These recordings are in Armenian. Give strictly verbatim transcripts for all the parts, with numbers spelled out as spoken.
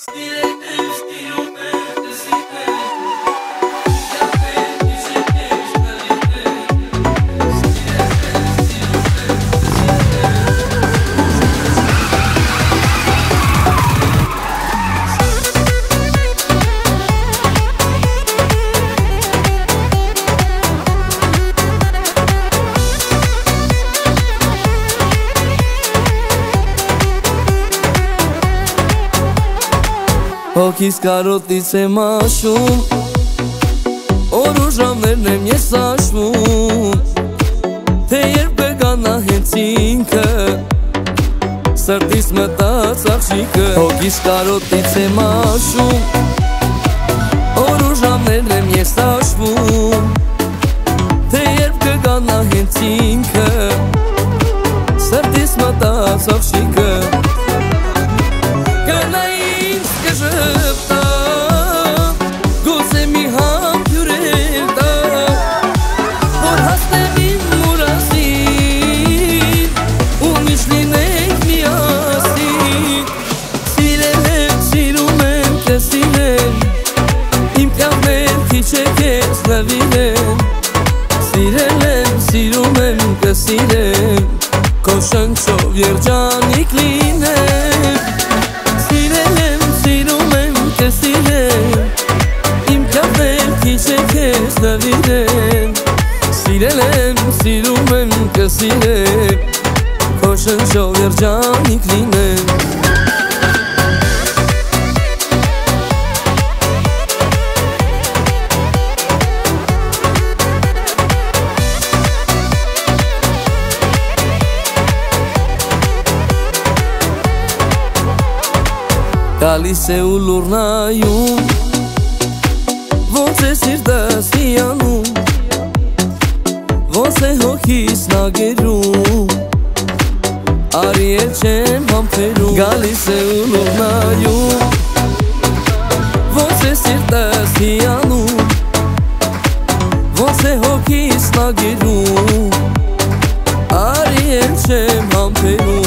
Հոգիս կարոտից եմ աշում, օր ու ժամներն եմ ես աշվում, թե երբ կգանա հենց ինքը, սրտիս մտած աղջիկը։ Հոգիս կարոտից եմ աշում, օր ու ժամներն եմ ես աշվում, թե երբ կգանա հենց ինքը, սրտիս մտած աղջիկը։ Սիրել եմ, սիրում եմ, կսիրեմ, քո շնչով երջանիկ լինեմ։ Սիրել եմ, սիրում եմ, կսիրեմ, իմ կյանքն քիչ է քեզ նվիրեմ։ Սիրել եմ, սիրում եմ, կսիրեմ, քո շնչով երջանիկ լինեմ։ Գալիս է ու լուռնայում, ոնց է սիրտս հիանում, ոնց է հոգիս նագերում, արի էլ չեմ համբերում։ Գալիս է ու լուռնայում, ոնց է սիրտս հիանում, ոնց է հոգիս նագերում, արի էլ չեմ համբերում։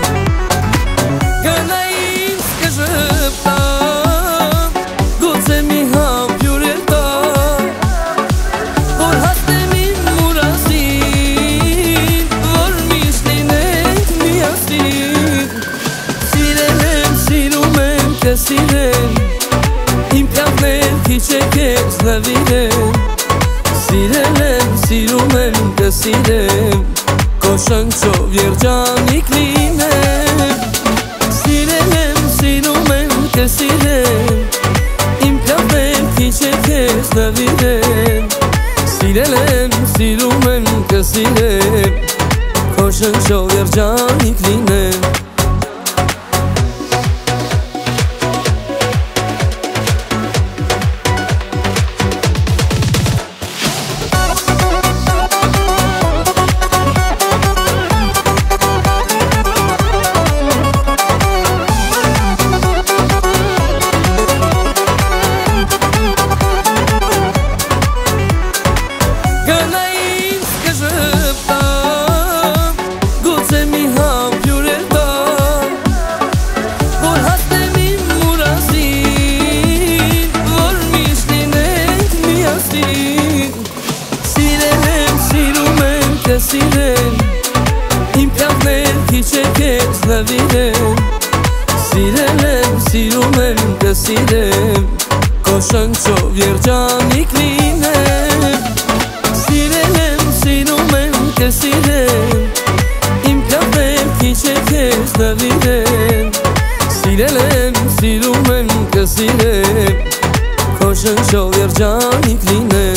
Սիրել, իմ կյանքն քիչ է քեզ նվիրեմ։ Սիրել եմ, սիրում եմ, կսիրեմ, քո շնչով երջանիկ լինեմ։ Սիրել եմ, սիրում եմ, կսիրեմ, իմ կյանքն քիչ է քեզ նվիրեմ։ Սիրել եմ, սիրում եմ, կսիրեմ, քո շնչով երջանիկ լինեմ։ Սիրել, իմ կյանքն քիչ է քեզ նվիրեմ։ Սիրել եմ, սիրում եմ, կսիրեմ, քո շնչով երջանիկ լինեմ։ Սիրել եմ, սիրում եմ, կսիրեմ, իմ կյանքն քիչ է քեզ նվիրեմ։ Սիրել եմ, սիրում եմ, կսիրեմ, քո շնչով երջանիկ լինեմ։